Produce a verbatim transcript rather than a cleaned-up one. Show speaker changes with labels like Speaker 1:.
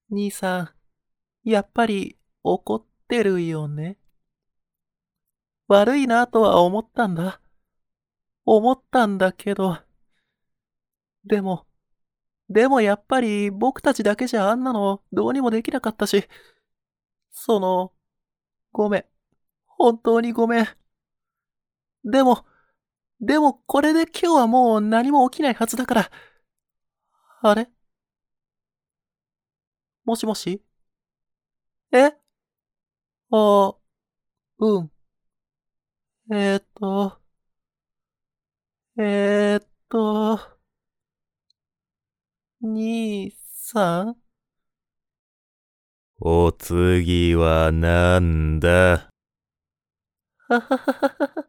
Speaker 1: 兄さん、やっぱり怒ってるよね。悪いなとは思ったんだ。思ったんだけど、でも、でもやっぱり僕たちだけじゃあんなのどうにもできなかったし、その、ごめん。本当にごめん。でも、でもこれで今日はもう何も起きないはずだから。あれ、もしもし、えあ、うん。えーっと、えーっと、兄さん。
Speaker 2: お次はなんだ？
Speaker 1: ははははは。